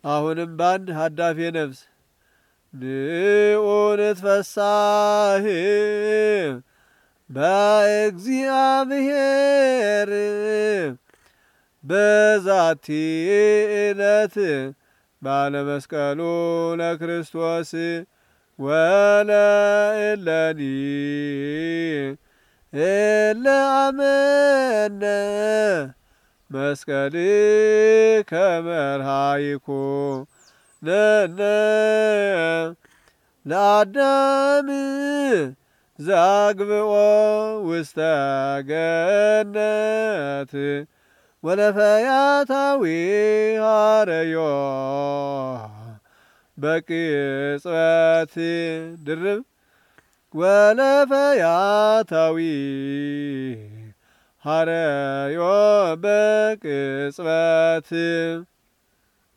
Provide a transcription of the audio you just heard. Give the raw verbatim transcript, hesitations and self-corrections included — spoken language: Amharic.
አሁንም ባንድ ሀዳፌ ነፍስ ንዑ ንትፈሳህ በእግዚአብሔር በዛቲ ዕለት ባለመስቀሉ ለክርስቶስ ወለእለኒ እለ አመነ መስቀልከ መርሃይኩ ነነ ለአዳም ዘአግብኦ ውስተ ገነት ወለፈያታዊ ሀረዮ በቅጽበት ድርብ ወለፈያታዊ ሀረዮ በቅጽበት